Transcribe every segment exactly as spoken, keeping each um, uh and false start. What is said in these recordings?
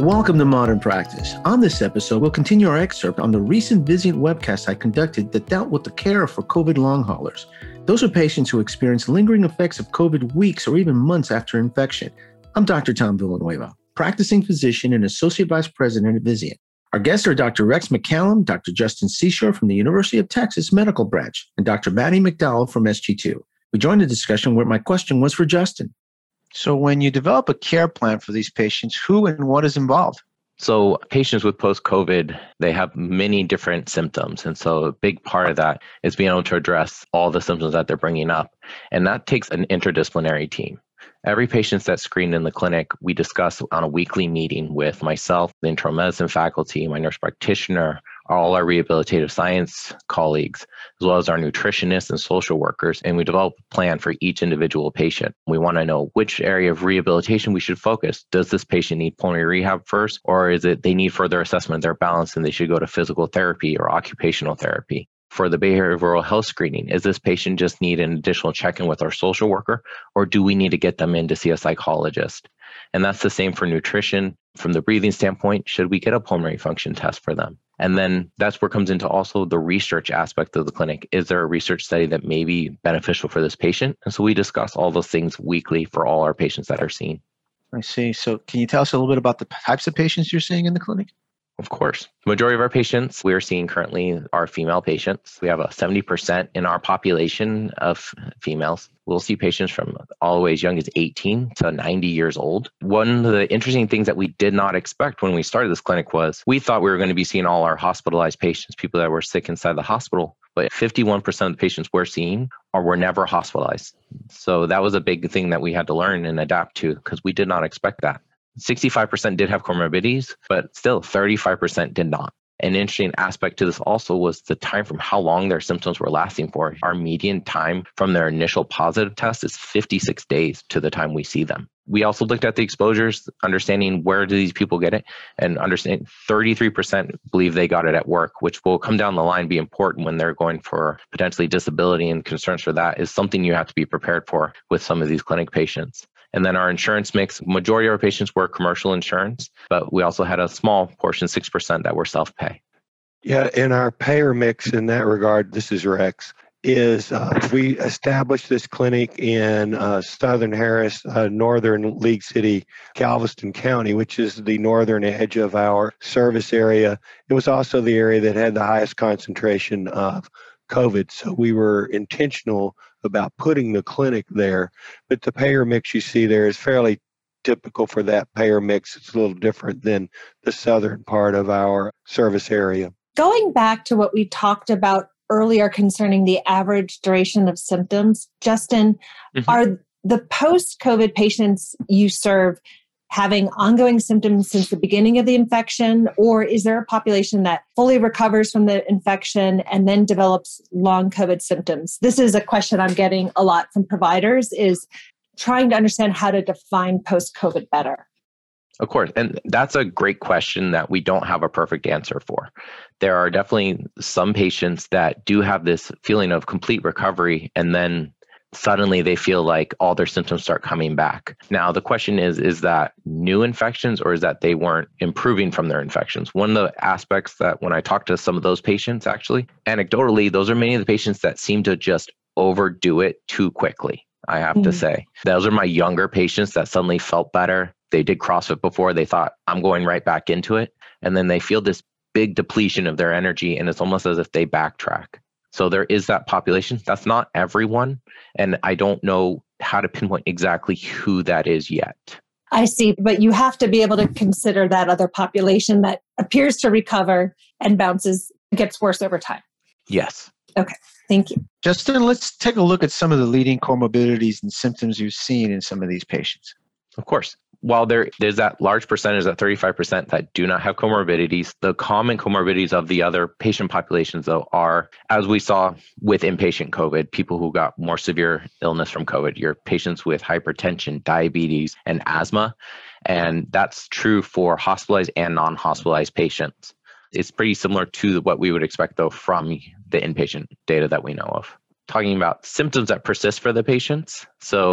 Welcome to Modern Practice. On this episode, we'll continue our excerpt on the recent Vizient webcast I conducted that dealt with the care for COVID long haulers. Those are patients who experience lingering effects of COVID weeks or even months after infection. I'm Doctor Tom Villanueva, practicing physician and associate vice president at Vizient. Our guests are Doctor Rex McCallum, Doctor Justin Seashore from the University of Texas Medical Branch, and Doctor Maddie McDowell from S G two. We joined the discussion where my question was for Justin. So when you develop a care plan for these patients, who and what is involved? So patients with post-COVID, they have many different symptoms. And so a big part of that is being able to address all the symptoms that they're bringing up. And that takes an interdisciplinary team. Every patient that's screened in the clinic, we discuss on a weekly meeting with myself, the internal medicine faculty, my nurse practitioner, all our rehabilitative science colleagues, as well as our nutritionists and social workers, and we develop a plan for each individual patient. We want to know which area of rehabilitation we should focus. Does this patient need pulmonary rehab first, or is it they need further assessment of their balance and they should go to physical therapy or occupational therapy? For the behavioral health screening, is this patient just need an additional check-in with our social worker, or do we need to get them in to see a psychologist? And that's the same for nutrition. From the breathing standpoint, should we get a pulmonary function test for them? And then that's where comes into also the research aspect of the clinic. Is there a research study that may be beneficial for this patient? And so we discuss all those things weekly for all our patients that are seen. I see. So can you tell us a little bit about the types of patients you're seeing in the clinic? Of course. The majority of our patients we are seeing currently are female patients. We have a seventy percent in our population of females. We'll see patients from all the way as young as eighteen to ninety years old. One of the interesting things that we did not expect when we started this clinic was we thought we were going to be seeing all our hospitalized patients, people that were sick inside the hospital. But fifty-one percent of the patients we're seeing are were never hospitalized. So that was a big thing that we had to learn and adapt to because we did not expect that. sixty-five percent did have comorbidities, but still thirty-five percent did not. An interesting aspect to this also was the time from how long their symptoms were lasting for. Our median time from their initial positive test is fifty-six days to the time we see them. We also looked at the exposures, understanding where do these people get it, and understand thirty-three percent believe they got it at work, which will come down the line be important when they're going for potentially disability, and concerns for that is something you have to be prepared for with some of these clinic patients. And then our insurance mix, majority of our patients were commercial insurance, but we also had a small portion, six percent, that were self-pay. Yeah, in our payer mix in that regard, this is Rex, is uh, we established this clinic in uh, Southern Harris, uh, Northern League City, Galveston County, which is the northern edge of our service area. It was also the area that had the highest concentration of COVID. So we were intentional about putting the clinic there, but the payer mix you see there is fairly typical for that payer mix. It's a little different than the southern part of our service area. Going back to what we talked about earlier concerning the average duration of symptoms, Justin, mm-hmm. are the post-COVID patients you serve having ongoing symptoms since the beginning of the infection, or is there a population that fully recovers from the infection and then develops long COVID symptoms? This is a question I'm getting a lot from providers, is trying to understand how to define post-COVID better. Of course. And that's a great question that we don't have a perfect answer for. There are definitely some patients that do have this feeling of complete recovery, and then suddenly they feel like all their symptoms start coming back. Now, the question is, is that new infections or is that they weren't improving from their infections? One of the aspects that when I talk to some of those patients, actually, anecdotally, those are many of the patients that seem to just overdo it too quickly, I have mm-hmm. to say. Those are my younger patients that suddenly felt better. They did CrossFit before. They thought, I'm going right back into it. And then they feel this big depletion of their energy, and it's almost as if they backtrack. So there is that population. That's not everyone. And I don't know how to pinpoint exactly who that is yet. I see. But you have to be able to consider that other population that appears to recover and bounces, gets worse over time. Yes. Okay. Thank you. Justin, let's take a look at some of the leading comorbidities and symptoms you've seen in some of these patients. Of course. While there, there's that large percentage, that thirty-five percent that do not have comorbidities, the common comorbidities of the other patient populations, though, are, as we saw with inpatient COVID, people who got more severe illness from COVID, your patients with hypertension, diabetes, and asthma. And that's true for hospitalized and non-hospitalized patients. It's pretty similar to what we would expect, though, from the inpatient data that we know of. Talking about symptoms that persist for the patients. So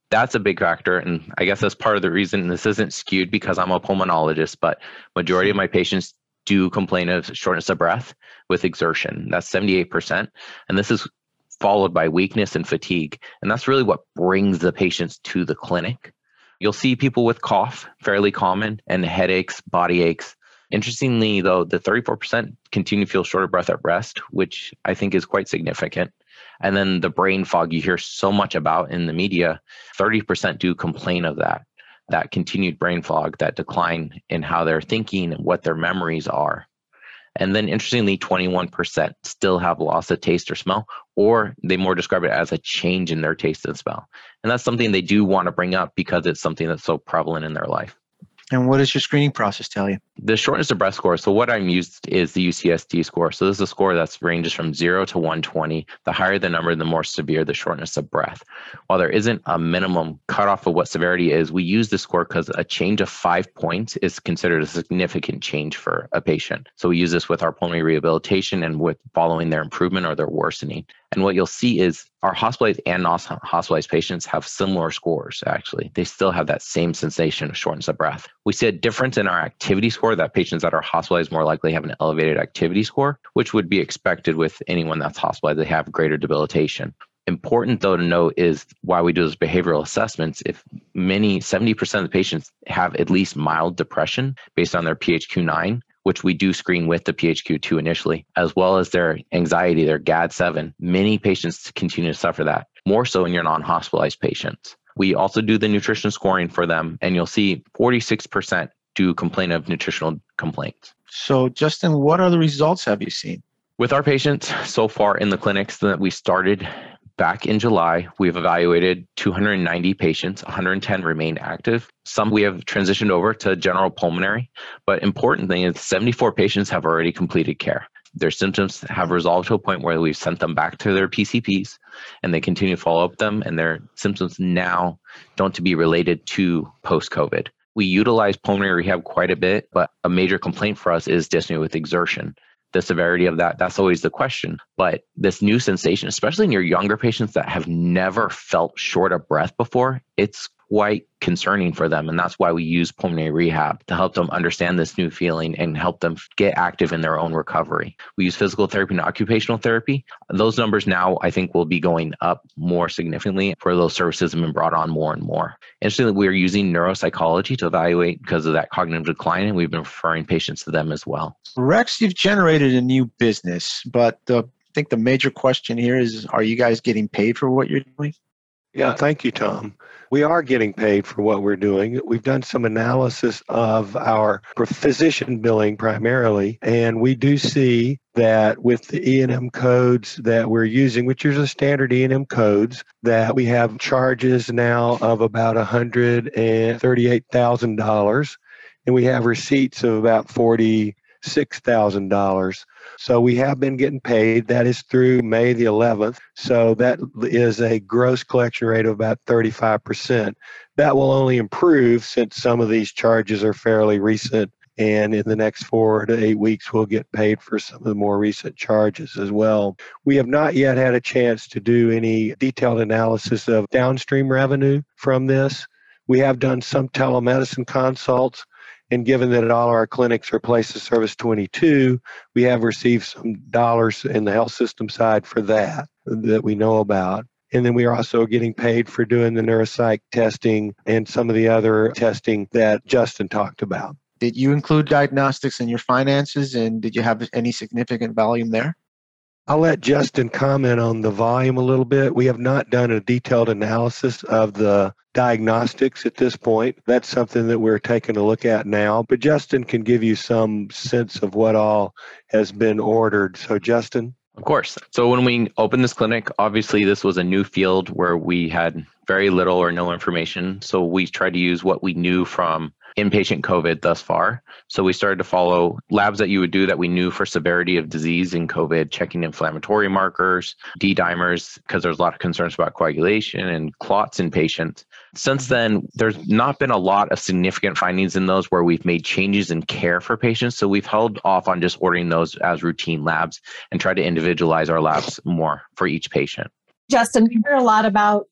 That's a big factor. And I guess that's part of the reason this isn't skewed because I'm a pulmonologist, but majority of my patients do complain of shortness of breath with exertion. That's seventy-eight percent. And this is followed by weakness and fatigue. And that's really what brings the patients to the clinic. You'll see people with cough, fairly common, and headaches, body aches. Interestingly, though, the thirty-four percent continue to feel short of breath at rest, which I think is quite significant. And then the brain fog you hear so much about in the media, thirty percent do complain of that, that continued brain fog, that decline in how they're thinking and what their memories are. And then interestingly, twenty-one percent still have loss of taste or smell, or they more describe it as a change in their taste and smell. And that's something they do want to bring up because it's something that's so prevalent in their life. And what does your screening process tell you? The shortness of breath score. So what I'm used is the U C S D score. So this is a score that ranges from zero to one twenty. The higher the number, the more severe the shortness of breath. While there isn't a minimum cutoff of what severity is, we use this score because a change of five points is considered a significant change for a patient. So we use this with our pulmonary rehabilitation and with following their improvement or their worsening. And what you'll see is our hospitalized and non-hospitalized patients have similar scores, actually. They still have that same sensation of shortness of breath. We see a difference in our activity score, that patients that are hospitalized more likely have an elevated activity score, which would be expected with anyone that's hospitalized. They have greater debilitation. Important, though, to note is why we do those behavioral assessments. If many, seventy percent of the patients have at least mild depression based on their P H Q nine, which we do screen with the P H Q two initially, as well as their anxiety, their G A D seven. Many patients continue to suffer that, more so in your non-hospitalized patients. We also do the nutrition scoring for them, and you'll see forty-six percent do complain of nutritional complaints. So, Justin, what other results have you seen? With our patients so far in the clinics that we started back in July, we've evaluated two hundred ninety patients, one hundred ten remain active. Some we have transitioned over to general pulmonary, but important thing is seventy-four patients have already completed care. Their symptoms have resolved to a point where we've sent them back to their P C Ps and they continue to follow up with them, and their symptoms now don't to be related to post-COVID. We utilize pulmonary rehab quite a bit, but a major complaint for us is dyspnea with exertion. The severity of that, that's always the question. But this new sensation, especially in your younger patients that have never felt short of breath before, it's quite concerning for them. And that's why we use pulmonary rehab to help them understand this new feeling and help them get active in their own recovery. We use physical therapy and occupational therapy. Those numbers now, I think, will be going up more significantly for those services have been brought on more and more. Interestingly, we're using neuropsychology to evaluate because of that cognitive decline, and we've been referring patients to them as well. Rex, you've generated a new business, but the, I think the major question here is, are you guys getting paid for what you're doing? Yeah, thank you, Tom. We are getting paid for what we're doing. We've done some analysis of our physician billing primarily, and we do see that with the E and M codes that we're using, which are the standard E and M codes, that we have charges now of about one hundred thirty-eight thousand dollars, and we have receipts of about forty-six thousand dollars. So we have been getting paid. That is through May the eleventh. So that is a gross collection rate of about thirty-five percent. That will only improve since some of these charges are fairly recent. And in the next four to eight weeks, we'll get paid for some of the more recent charges as well. We have not yet had a chance to do any detailed analysis of downstream revenue from this. We have done some telemedicine consults. And given that all our clinics are placed at Service twenty-two, we have received some dollars in the health system side for that, that we know about. And then we are also getting paid for doing the neuropsych testing and some of the other testing that Justin talked about. Did you include diagnostics in your finances, and did you have any significant volume there? I'll let Justin comment on the volume a little bit. We have not done a detailed analysis of the diagnostics at this point. That's something that we're taking a look at now. But Justin can give you some sense of what all has been ordered. So, Justin? Of course. So when we opened this clinic, obviously this was a new field where we had very little or no information. So we tried to use what we knew from inpatient COVID thus far. So we started to follow labs that you would do that we knew for severity of disease in COVID, checking inflammatory markers, D-dimers, because there's a lot of concerns about coagulation and clots in patients. Since then, there's not been a lot of significant findings in those where we've made changes in care for patients. So we've held off on just ordering those as routine labs and tried to individualize our labs more for each patient. Justin, we hear a lot about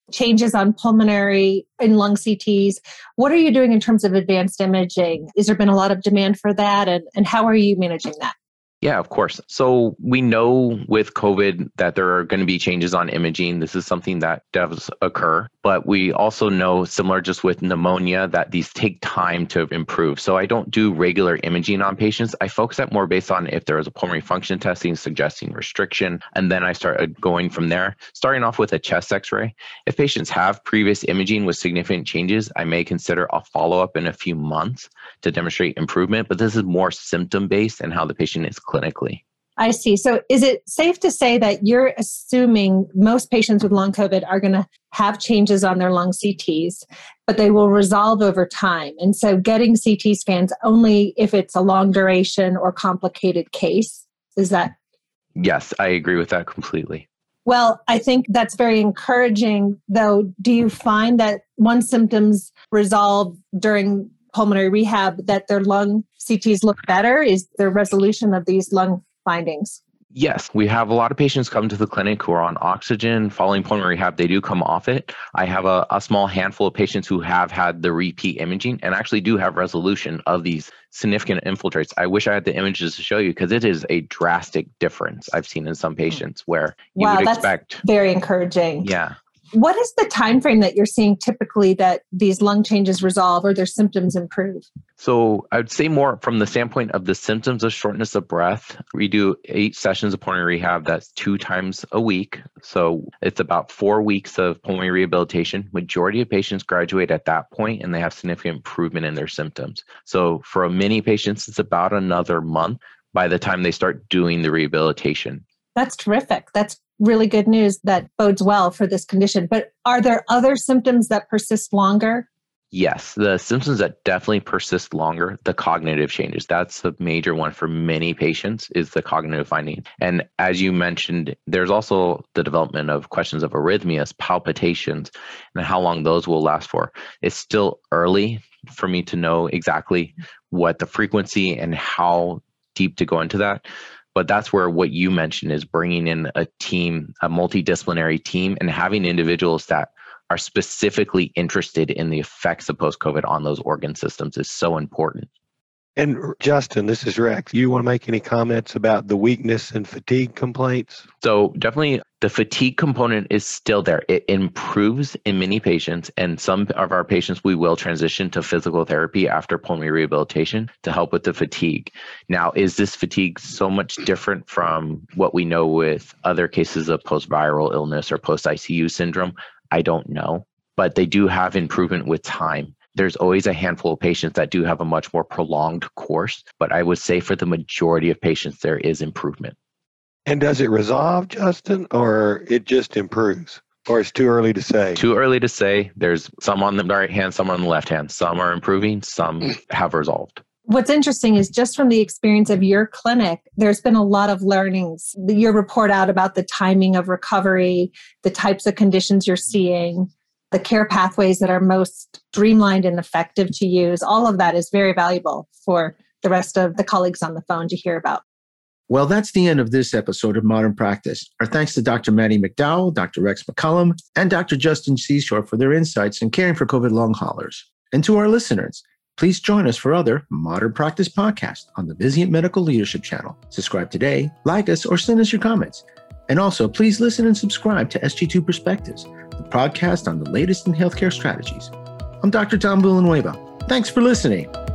changes on pulmonary and lung C Ts. What are you doing in terms of advanced imaging? Has there been a lot of demand for that? And, and how are you managing that? Yeah, of course. So we know with COVID that there are going to be changes on imaging. This is something that does occur, but we also know, similar just with pneumonia, that these take time to improve. So I don't do regular imaging on patients. I focus that more based on if there is a pulmonary function testing suggesting restriction, and then I start going from there, starting off with a chest x-ray. If patients have previous imaging with significant changes, I may consider a follow-up in a few months to demonstrate improvement, but this is more symptom-based and how the patient is clinically. I see. So is it safe to say that you're assuming most patients with long COVID are going to have changes on their lung C Ts, but they will resolve over time? And so getting C T scans only if it's a long duration or complicated case, is that? Yes, I agree with that completely. Well, I think that's very encouraging, though. Do you find that once symptoms resolve during pulmonary rehab, that their lung C Ts look better? Is there resolution of these lung findings? Yes, we have a lot of patients come to the clinic who are on oxygen following pulmonary rehab. They do come off it. I have a, a small handful of patients who have had the repeat imaging and actually do have resolution of these significant infiltrates. I wish I had the images to show you because it is a drastic difference I've seen in some patients where you wow, would that's expect. Very encouraging. Yeah. What is the time frame that you're seeing typically that these lung changes resolve or their symptoms improve? So I would say more from the standpoint of the symptoms of shortness of breath. We do eight sessions of pulmonary rehab. That's two times a week. So it's about four weeks of pulmonary rehabilitation. Majority of patients graduate at that point and they have significant improvement in their symptoms. So for many patients, it's about another month by the time they start doing the rehabilitation. That's terrific. That's really good news. That bodes well for this condition. But are there other symptoms that persist longer? Yes, the symptoms that definitely persist longer, the cognitive changes. That's the major one for many patients is the cognitive finding. And as you mentioned, there's also the development of questions of arrhythmias, palpitations, and how long those will last for. It's still early for me to know exactly what the frequency and how deep to go into that. But that's where what you mentioned is bringing in a team, a multidisciplinary team, and having individuals that are specifically interested in the effects of post-COVID on those organ systems is so important. And Justin, this is Rex. You want to make any comments about the weakness and fatigue complaints? So definitely the fatigue component is still there. It improves in many patients, and some of our patients, we will transition to physical therapy after pulmonary rehabilitation to help with the fatigue. Now, is this fatigue so much different from what we know with other cases of post-viral illness or post-I C U syndrome? I don't know, but they do have improvement with time. There's always a handful of patients that do have a much more prolonged course, but I would say for the majority of patients, there is improvement. And does it resolve, Justin, or it just improves? Or it's too early to say? Too early to say. There's some on the right hand, some on the left hand. Some are improving, some have resolved. What's interesting is just from the experience of your clinic, there's been a lot of learnings. Your report out about the timing of recovery, the types of conditions you're seeing, the care pathways that are most streamlined and effective to use. All of that is very valuable for the rest of the colleagues on the phone to hear about. Well, that's the end of this episode of Modern Practice. Our thanks to Doctor Maddie McDowell, Doctor Rex McCollum, and Doctor Justin Seashore for their insights in caring for COVID long haulers. And to our listeners, please join us for other Modern Practice podcasts on the Vizient Medical Leadership Channel. Subscribe today, like us, or send us your comments. And also, please listen and subscribe to S G two Perspectives, the podcast on the latest in healthcare strategies. I'm Doctor Tom Villanueva. Thanks for listening.